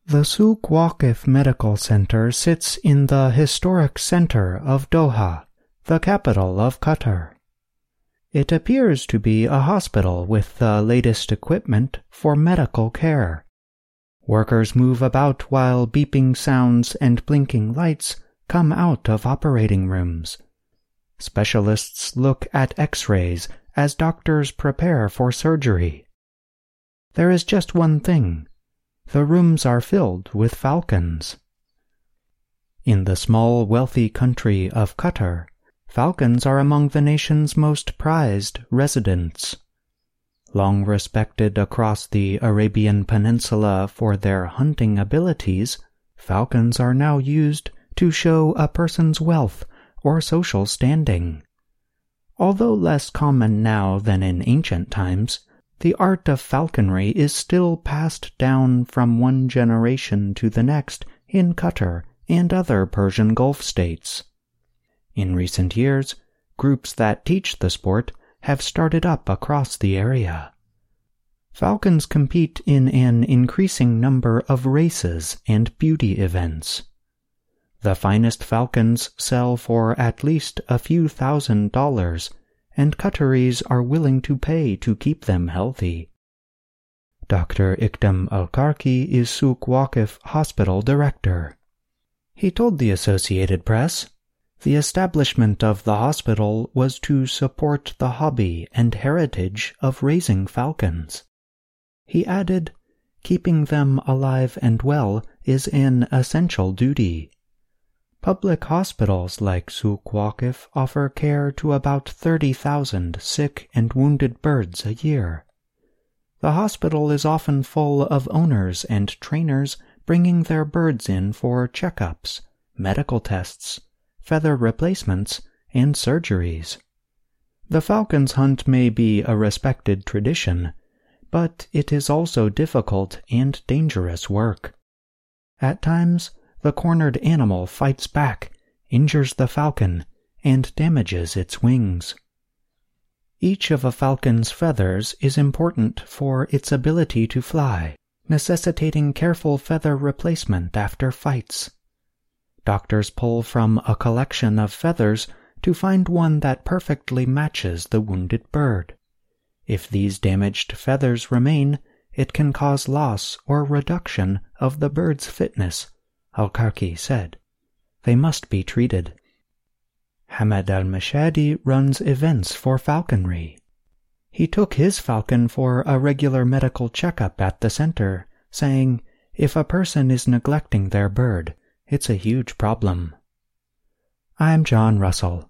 The Souq Waqif Medical Center sits in the historic center of Doha, the capital of Qatar. It appears to be a hospital with the latest equipment for medical care. Workers move about while beeping sounds and blinking lights come out of operating rooms. Specialists look at X-rays as doctors prepare for surgery. There is just one thing. The rooms are filled with falcons. In the small, wealthy country of Qatar, falcons are among the nation's most prized residents. Long respected across the Arabian Peninsula for their hunting abilities, falcons are now used to show a person's wealth or social standing. Although less common now than in ancient times, the art of falconry is still passed down from one generation to the next in Qatar and other Persian Gulf states. In recent years, groups that teach the sport have started up across the area. Falcons compete in an increasing number of races and beauty events. The finest falcons sell for at least a few $1,000s, and Qataris are willing to pay to keep them healthy. Dr. Ikdam Al-Karki is Souq Waqif Hospital Director. He told the Associated Press, "The establishment of the hospital was to support the hobby and heritage of raising falcons." He added, "Keeping them alive and well is an essential duty." Public hospitals like Souq Waqif offer care to about 30,000 sick and wounded birds a year. The hospital is often full of owners and trainers bringing their birds in for checkups, medical tests, feather replacements, and surgeries. The falcon's hunt may be a respected tradition, but it is also difficult and dangerous work. At times, the cornered animal fights back, injures the falcon, and damages its wings. Each of a falcon's feathers is important for its ability to fly, necessitating careful feather replacement after fights. Doctors pull from a collection of feathers to find one that perfectly matches the wounded bird. If these damaged feathers remain, it can cause loss or reduction of the bird's fitness, Al-Karki said. They must be treated. Hamad Al-Mashadi runs events for falconry. He took his falcon for a regular medical checkup at the center, saying, "If a person is neglecting their bird, it's a huge problem." I'm John Russell.